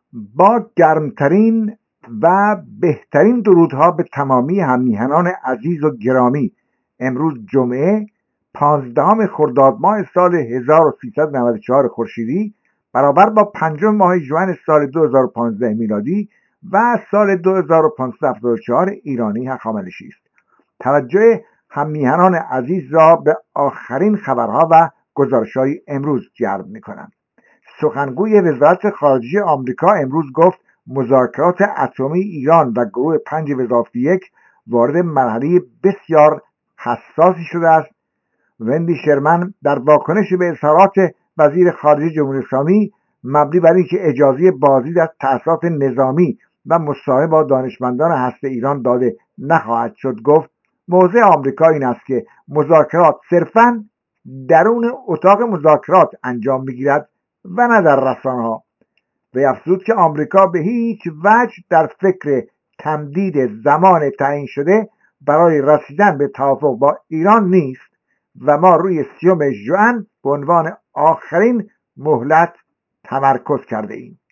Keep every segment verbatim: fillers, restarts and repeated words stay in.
با گرمترین و بهترین درودها به تمامی هممیهنان عزیز و گرامی، امروز جمعه پانزدهم خرداد ماه سال هزار و سیصد و نود و چهار خورشیدی برابر با پنجم ماه ژوئن سال دو هزار و پانزده میلادی و سال دو هزار و پانصد و هفتاد و چهار ایرانی هخامنشی است. توجه هممیهنان عزیز را به آخرین خبرها و گزارش‌های امروز جلب می‌کنم. سخنگوی وزارت خارجه آمریکا امروز گفت مذاکرات اتمی ایران و گروه پنج وزارتی یک وارد مرحله بسیار حساسی شده است. وندی شرمن در واکنش به اظهارات وزیر خارجه جمهوری اسلامی مبنی بر اینکه اجازه بازدید از تأسیسات نظامی و مصاحبه با دانشمندان هسته ایران داده نخواهد شد گفت موضع آمریکا این است که مذاکرات صرفاً درون اتاق مذاکرات انجام میگیرد و نه در رسانه‌ها. و افزود که آمریکا به هیچ وجه در فکر تمدید زمان تعیین شده برای رسیدن به توافق با ایران نیست و ما روی سیوم ژوئن به عنوان آخرین مهلت تمرکز کرده ایم.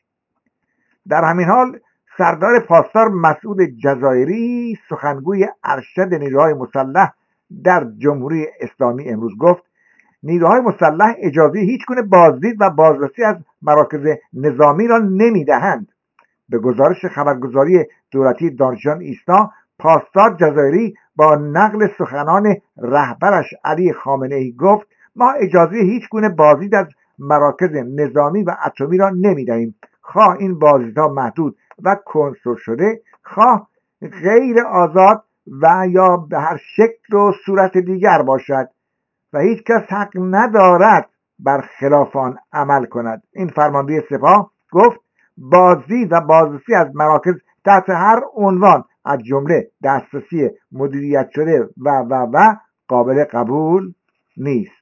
در همین حال سردار پاسدار مسعود جزایری سخنگوی ارشد نیروهای مسلح در جمهوری اسلامی امروز گفت نیروهای مسلح اجازه هیچ گونه بازدید و بازرسی از مراکز نظامی را نمیدهند. به گزارش خبرگزاری دولتی دانشجویان ایسنا، پاسدار جزایری با نقل سخنان رهبرش علی خامنه ای گفت ما اجازه هیچ گونه بازدید از مراکز نظامی و اتمی را نمیدهیم، خواه این بازدیدها محدود و کنترل شده، خواه غیر آزاد و یا به هر شکل و صورت دیگر باشد و هیچ کس حق ندارد بر خلاف آن عمل کند. این فرمانده سپاه گفت بازدید و بازرسی از مراکز تحت هر عنوان از جمله دسترسی مدیریت شده و و و قابل قبول نیست.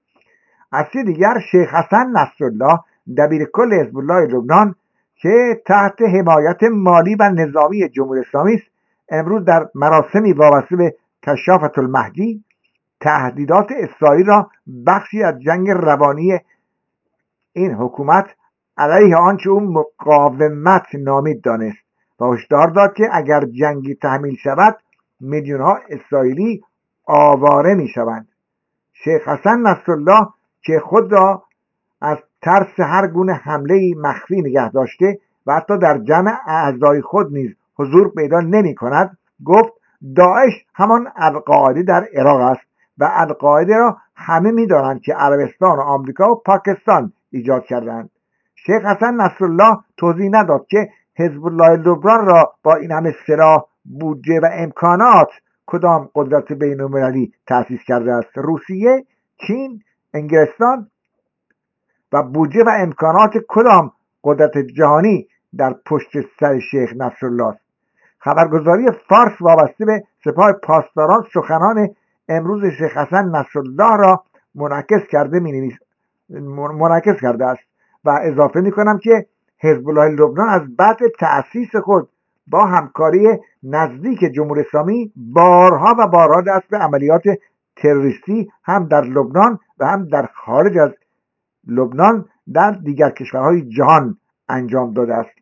از سوی دیگر شیخ حسن نصرالله دبیر کل حزب الله لبنان که تحت حمایت مالی و نظامی جمهوری اسلامی است امروز در مراسمی وابسته به کشافة المهدی تهدیدات اسرائیل را بخشی از جنگ روانی این حکومت علیه آنچه او مقاومت نامید دانست و هشدار داد که اگر جنگی تحمیل شود میلیون‌ها اسرائیلی آواره میشوند. شیخ حسن نصرالله که خود را از ترس هر گونه حمله مخفی نگه داشته و حتی در جمع اعضای خود نیز حضور پیدا نمی کند گفت داعش همان القاعده در عراق است و القاعده را همه می‌دانند که عربستان و آمریکا و پاکستان ایجاد کردند. شیخ حسن نصرالله توضیح نداد که حزب الله لبنان را با این همه سلاح، بودجه و امکانات کدام قدرت بین‌المللی تأسیس کرده است؟ روسیه، چین، انگلستان؟ و بودجه و امکانات کدام قدرت جهانی در پشت سر شیخ نصرالله است؟ خبرگزاری فارس وابسته به سپاه پاسداران سخنان امروز شیخ حسن نصرالله را منعکس کرده می منعکس کرده است و اضافه می کنم که حزب الله لبنان از بعد تأسیس خود با همکاری نزدیک جمهوری اسلامی بارها و بارها دست به عملیات تروریستی هم در لبنان و هم در خارج از لبنان در دیگر کشورهای جهان انجام داده است.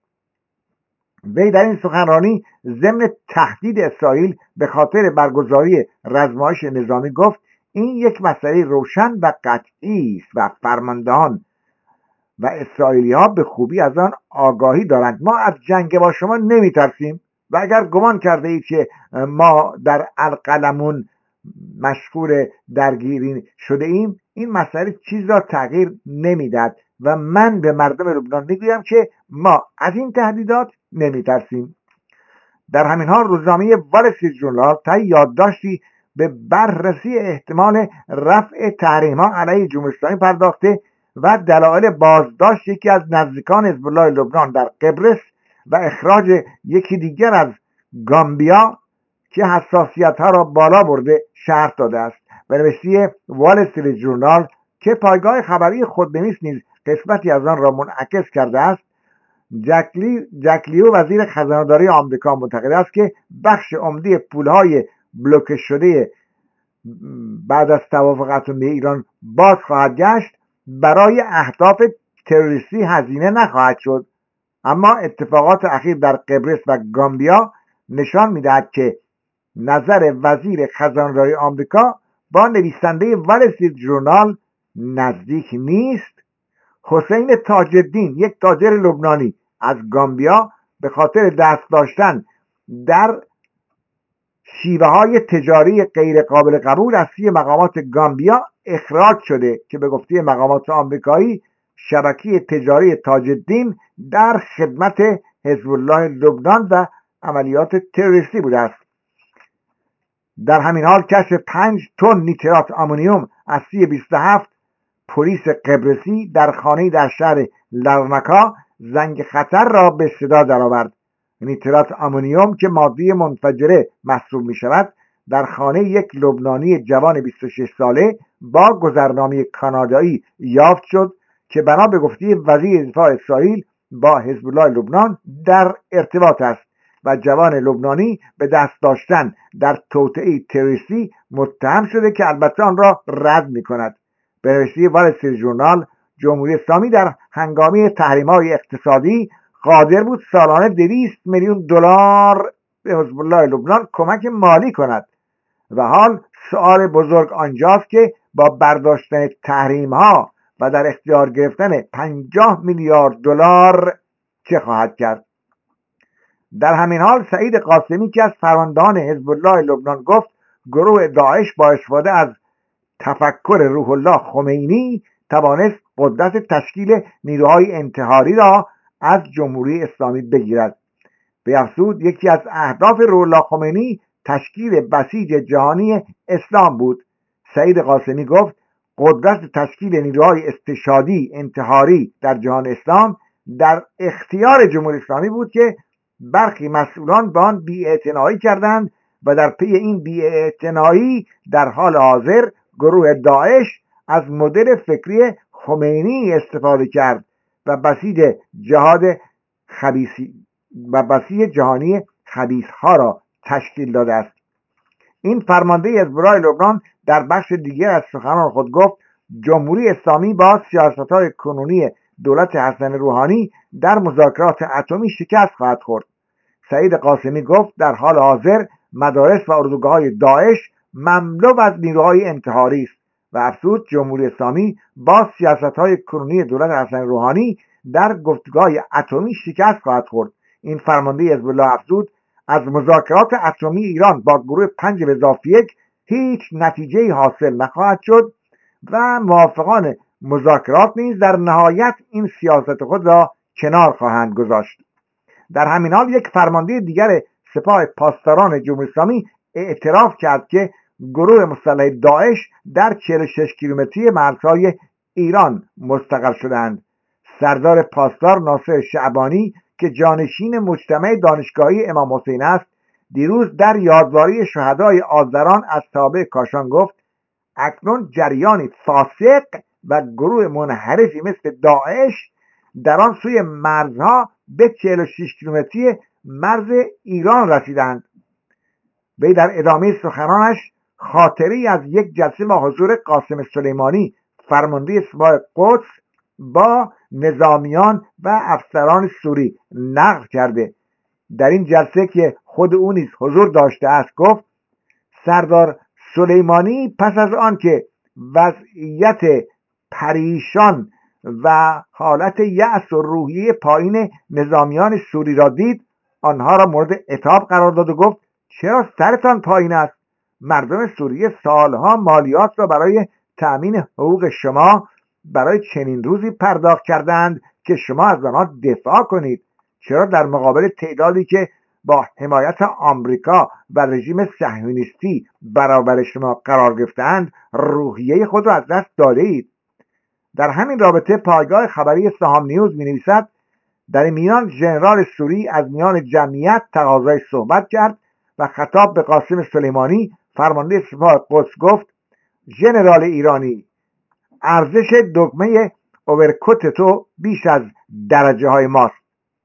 وی در این سخنرانی ضمن تهدید اسرائیل به خاطر برگزاری رزمایش نظامی گفت این یک مسئله روشن و قطعی است و فرماندهان و اسرائیلی ها به خوبی از آن آگاهی دارند. ما از جنگ با شما نمی ترسیم و اگر گمان کرده اید که ما در القلمون مشغول درگیری شده ایم این مسئله چیز را تغییر نمیدهد و من به مردم لبنان میگویم که ما از این تهدیدات نمی ترسیم. در همین حال روزنامه وال استریت ژورنال طی یادداشتی به بررسی احتمال رفع تحریم‌ها علیه جمهوری اسلامی پرداخته و دلایل بازداشت یکی از نزدیکان حزب الله لبنان در قبرس و اخراج یکی دیگر از گامبیا که حساسیت‌ها را بالا برده شرح داده است. به نوشته وال استریت ژورنال که پایگاه خبری خودنویس نیز قسمتی از آن را منعکس کرده است، جکلی جکلیو وزیر خزانه‌داری آمریکا معتقد است که بخش عمده پول‌های بلوکه شده بعد از توافق اتمی ایران باز خواهد گشت برای اهداف تروریستی هزینه نخواهد شد اما اتفاقات اخیر در قبرس و گامبیا نشان میدهد که نظر وزیر خزانه‌داری آمریکا با نویسنده وال استریت ژورنال نزدیک نیست. حسین تاج الدین، یک تاجر لبنانی از گامبیا، به خاطر دست داشتن در شیوه های تجاری غیر قابل قبول از سوی مقامات گامبیا اخراج شده که به گفته مقامات آمریکایی شبکه تجاری تاج الدین در خدمت حزب الله لبنان و عملیات تروریستی بوده است. در همین حال کشف پنج تن نیترات آمونیوم از سوی بیست و هفت پلیس قبرسی در خانه‌ای در شهر لرناکا زنگ خطر را به صدا درآورد. نیترات آمونیوم که ماده منفجره محسوب می شود در خانه یک لبنانی جوان بیست و شش ساله با گذرنامه کانادایی یافت شد که بنا به گفته وزیر دفاع اسرائیل با حزب الله لبنان در ارتباط است و جوان لبنانی به دست داشتن در توطئه تروریستی متهم شده که البته آن را رد می کند. به نوشته وال استریت ژورنال جمهوری اسلامی در هنگامه تحریم‌های اقتصادی قادر بود سالانه دویست میلیون دلار به حزب الله لبنان کمک مالی کند و حال سؤال بزرگ آنجاست که با برداشتن تحریم‌ها و در اختیار گرفتن پنجاه میلیارد دلار چه خواهد کرد. در همین حال سعید قاسمی که از فرماندهان حزب الله لبنان گفت گروه داعش با استفاده از تفکر روح الله خمینی توانست قدرت تشکیل نیروهای انتحاری را از جمهوری اسلامی بگیرد. به افزود یکی از اهداف روح الله خمینی تشکیل بسیج جهانی اسلام بود. سعید قاسمی گفت قدرت تشکیل نیروهای استشهادی انتحاری در جهان اسلام در اختیار جمهوری اسلامی بود که برخی مسئولان به آن بی‌اعتنایی کردند و در پی این بی‌اعتنایی در حال حاضر گروه داعش از مدل فکری خمینی استفاده کرد و بسیج جهاد خبیثی و بسیج جهانی خبیث ها را تشکیل داده است. این فرمانده حزب الله لبنان در بخش دیگر از سخنان خود گفت جمهوری اسلامی با سیاست‌های کنونی دولت حسن روحانی در مذاکرات اتمی شکست خواهد خورد. سعید قاسمی گفت در حال حاضر مدارس و اردوگاه‌های داعش مملو از نیروهای انتحاری است و افزود جمهوری اسلامی با سیاست‌های کنونی دولت حسن روحانی در گفتگوهای اتمی شکست خواهد خورد. این فرمانده حزب الله افزود از مذاکرات اتمی ایران با گروه پنج به اضافه یک هیچ نتیجه حاصل نخواهد شد و موافقان مذاکرات نیز در نهایت این سیاست خود را کنار خواهند گذاشت. در همین حال یک فرمانده دیگر سپاه پاسداران جمهوری اسلامی اعتراف کرد که گروه مسلح داعش در چهل و شش کیلومتری مرزهای ایران مستقر شدند. سردار پاسدار ناصر شعبانی که جانشین مجتمع دانشگاهی امام حسین است دیروز در یادواری شهدای آذران از تابع کاشان گفت اکنون جریانی فاسق و گروه منحرفی مثل داعش در آن سوی مرزها به چهل و شش کیلومتری مرز ایران رسیدند. وی در ادامه سخنانش خاطری از یک جلسه با حضور قاسم سلیمانی فرمانده سپاه قدس با نظامیان و افسران سوری نقل کرده. در این جلسه که خود او نیز حضور داشته است گفت سردار سلیمانی پس از آن که وضعیت پریشان و حالت یأس و روحیه پایین نظامیان سوری را دید آنها را مورد عتاب قرار داد و گفت چرا سرتان پایین است؟ مردم سوریه سالها مالیات را برای تأمین حقوق شما برای چنین روزی پرداخت کردند که شما از آنها دفاع کنید. چرا در مقابل تعدادی که با حمایت آمریکا و رژیم صهیونیستی برابر شما قرار گرفتند روحیه خود را از دست داده اید؟ در همین رابطه پایگاه خبری سهام نیوز می نویسد در این میان ژنرال سوری از میان جمعیت تقاضای صحبت کرد و خطاب به قاسم سلیمانی فرمانده سپاه قدس گفت ژنرال ایرانی ارزش دکمه اوورکوت تو بیش از درجه های ماست.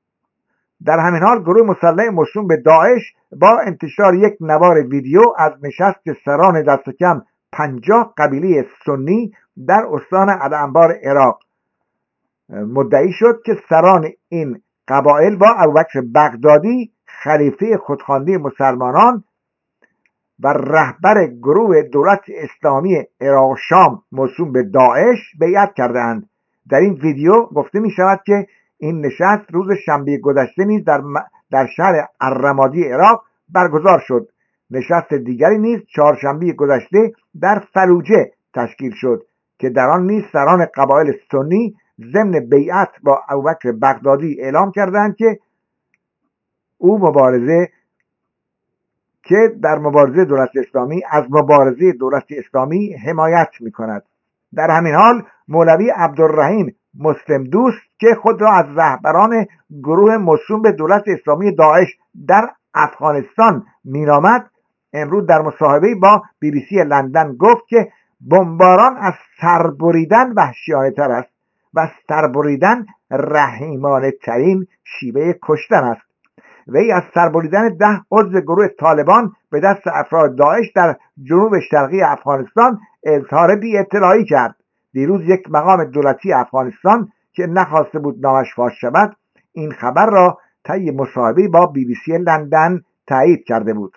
در همین حال گروه مسلح موسوم به داعش با انتشار یک نوار ویدیو از نشست سران دست کم پنجاه قبیله سنی در استان الانبار عراق مدعی شد که سران این قبایل با ابوبکر بغدادی خلیفه خودخوانده مسلمانان و رهبر گروه دولت اسلامی عراق شام موسوم به داعش بیعت کردند. در این ویدیو گفته می شود که این نشست روز شنبه گذشته نیز در, در شهر الرمادی عراق برگزار شد. نشست دیگری نیز چهارشنبه گذشته در فلوجه تشکیل شد که در آن نیز سران قبایل سنی ضمن بیعت با ابوبکر بغدادی اعلام کردند که او مبارزه که در مبارزه دولت اسلامی از مبارزه دولت اسلامی حمایت می کند. در همین حال مولوی عبدالرحیم مسلم دوست که خود را از رهبران گروه موسوم به دولت اسلامی داعش در افغانستان مینامد، امروز در مصاحبه با بی بی سی لندن گفت که بمباران از سربریدن وحشیانه تر است و سربریدن رحیمانه ترین شیوه کشتن است. وی از سربریدن ده عضو گروه طالبان به دست افراد داعش در جنوب شرقی افغانستان اظهار بی اطلاعی کرد. دیروز یک مقام دولتی افغانستان که نخواسته بود نامش فاش شود این خبر را طی مصاحبه با بی بی سی لندن تایید کرده بود.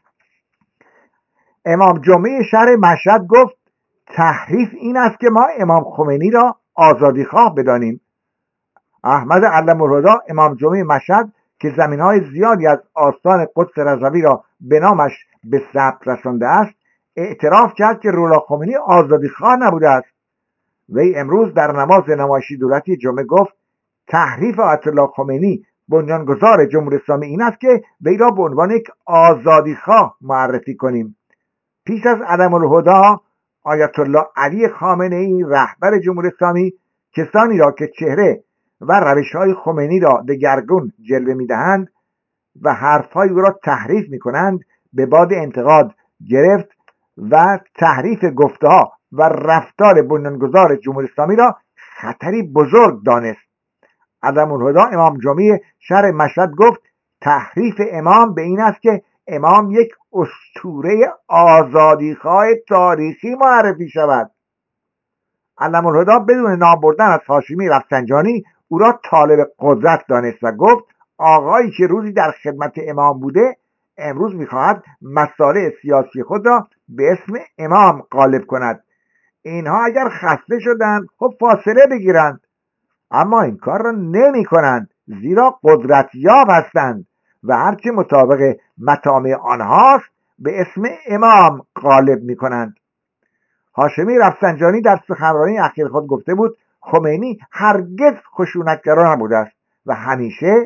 امام جمعه شهر مشهد گفت تحریف این است که ما امام خمینی را آزادیخواه بدانیم. احمد علم الهدی امام جمعه مشهد که زمینهای زیادی از آستان قدس رضوی را به نامش به ثبت رسانده است اعتراف کرد که روح الله خمینی آزادیخواه نبوده است. وی امروز در نماز نمایشی دولتی جمعه گفت تحریف آیت الله خمینی بنیانگذار جمهوری اسلامی این است که وی را به عنوان یک آزادیخواه معرفی کنیم. پیش از علم الهدی آیت الله علی خامنه ای رهبر جمهوری اسلامی کسانی را که چهره و روش‌های خمینی را دگرگون جلوه می‌دهند و حرف‌های او را تحریف می‌کنند به باد انتقاد گرفت و تحریف گفته‌ها و رفتار بنیانگذار جمهوری اسلامی را خطری بزرگ دانست. علم الهدی امام جمعه شهر مشهد گفت تحریف امام به این است که امام یک اسطوره آزادیخواه تاریخی معرفی شود. علم الهدی بدون نام بردن از هاشمی رفسنجانی او را طالب قدرت دانست و گفت آقایی که روزی در خدمت امام بوده امروز میخواهد مسائل سیاسی خود را به اسم امام غالب کند. اینها اگر خسته شدند خب فاصله بگیرند، اما این کار را نمی کنند زیرا قدرتیاب هستند و هرچه مطابق مطامع آنهاست به اسم امام غالب می کنند. هاشمی رفسنجانی در سخنرانی اخیر خود گفته بود خمینی هرگز خشونتگرا نبوده است و همیشه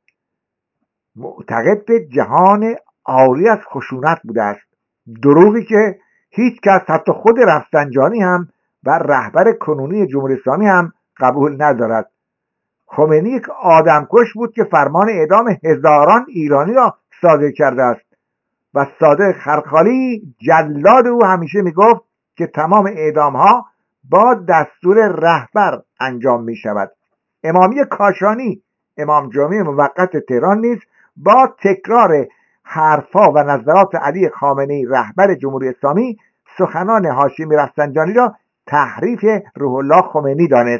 معتقد به جهان عاری از خشونت بوده است. دروغی که هیچ کس حتی خود رفسنجانی هم و رهبر کنونی جمهوری اسلامی هم قبول ندارد. خمینی یک آدمکش بود که فرمان اعدام هزاران ایرانی را صادر کرده است و صادق خرخالی جلاد او همیشه میگفت که تمام اعدام ها با دستور رهبر انجام می شود. امامی کاشانی امام جمعه موقت تهران نیز با تکرار حرفا و نظرات علی خامنه‌ای رهبر جمهوری اسلامی سخنان هاشمی رفسنجانی را تحریف روح الله خمینی دانست.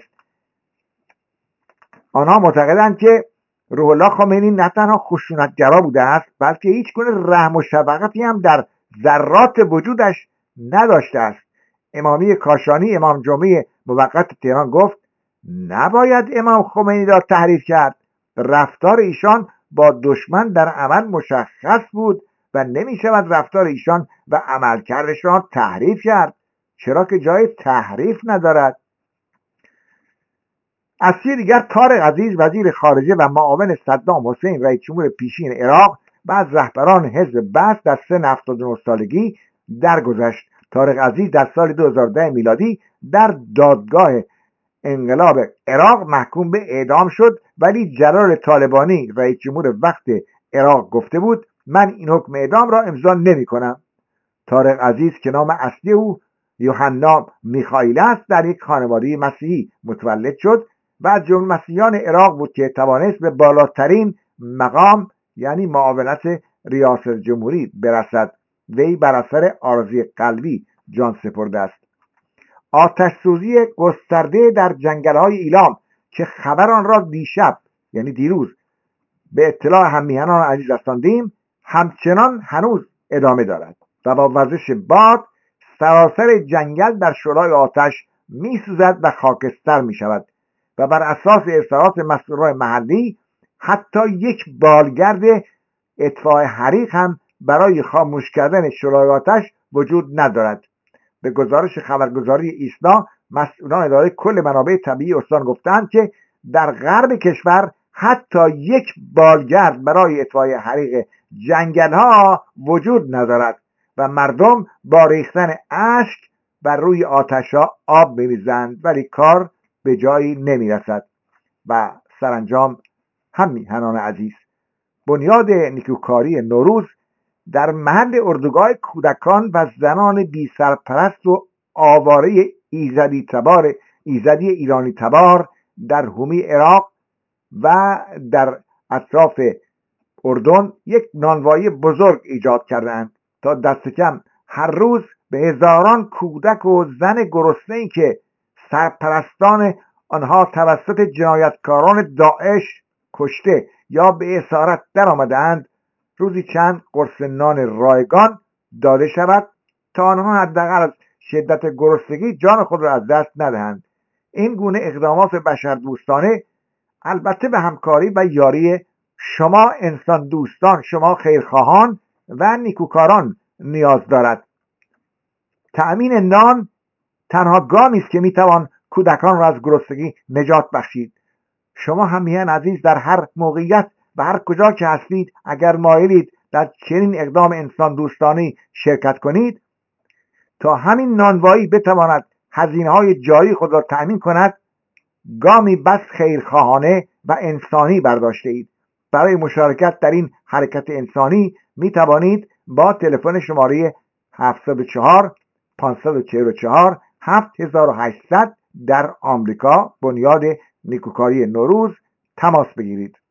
آنها معتقدند که روح الله خمینی نه تنها خشونتگرا بوده است بلکه هیچ گونه رحم و شفقتی هم در ذرات وجودش نداشته است. امامی کاشانی امام جمعه موقت تهران گفت نباید امام خمینی را تحریف کرد. رفتار ایشان با دشمن در عمل مشخص بود و نمی شود رفتار ایشان و عملکردش را تحریف کرد، چرا که جای تحریف ندارد. از سوی دیگر طارق عزیز وزیر خارجه و معاون صدام حسین رئیس جمهور پیشین عراق و از رهبران حزب بعث در سن هفتاد و نه سالگی درگذشت. طارق عزیز در سال دو هزار و ده میلادی در دادگاه انقلاب عراق محکوم به اعدام شد، ولی جلال طالبانی رئیس جمهور وقت عراق گفته بود من این حکم اعدام را امضا نمی کنم. طارق عزیز که نام اصلی او یوحنا میخائیل است در یک خانواده مسیحی متولد شد و از جمله مسیحیان عراق بود که توانست به بالاترین مقام یعنی معاونت ریاست جمهوری برسد. وی بر اثر آرزوی قلبی جان سپرده است. آتش سوزی گسترده در جنگل‌های ایلام که خبر آن را دیشب یعنی دیروز به اطلاع هممیهنان عزیز رساندیم همچنان هنوز ادامه دارد و با وزش باد سراسر جنگل در شعله‌های آتش می‌سوزد و خاکستر می‌شود و بر اساس اظهارات مسئولان محلی حتی یک بالگرد اطفاء حریق هم برای خاموش کردن شعله‌های آتش وجود ندارد. به گزارش خبرگزاری ایسنا مسئولان اداره کل منابع طبیعی استان گفتند که در غرب کشور حتی یک بالگرد برای اطفاء حریق جنگل ها وجود ندارد و مردم با ریختن اشک بر روی آتش ها آب می‌ریزند ولی کار به جایی نمی‌رسد. و سرانجام هممیهنان عزیز، بنیاد نیکوکاری نوروز در محل اردوگاه کودکان و زنان بی سرپرست و آواره ایزدی تبار ایزدی ایرانی تبار در حومه عراق و در اطراف اردن یک نانوایی بزرگ ایجاد کردند تا دست کم هر روز به هزاران کودک و زن گرسنه‌ای که سرپرستان آنها توسط جنایتکاران داعش کشته یا به اسارت در آمدند روزی چند قرص نان رایگان داده شود تا آنها حداقل از شدت گرسنگی جان خود را از دست ندهند. این گونه اقدامات بشردوستانه البته به همکاری و یاری شما انسان دوستان، شما خیرخواهان و نیکوکاران نیاز دارد. تأمین نان تنها گامی است که میتوان کودکان را از گرسنگی نجات بخشید. شما هممیهن عزیز در هر موقعیت و هر کجا که هستید اگر مایلید در چنین اقدام انسان دوستانه شرکت کنید تا همین نانوایی بتواند هزینه‌های جاری خود را تأمین کند، گامی بس خیرخواهانه و انسانی برداشته اید. برای مشارکت در این حرکت انسانی می توانید با تلفن شماره هفتصد و چهار پانصد و چهل و چهار هفت هزار و هشتصد در آمریکا بنیاد نیکوکاری نوروز تماس بگیرید.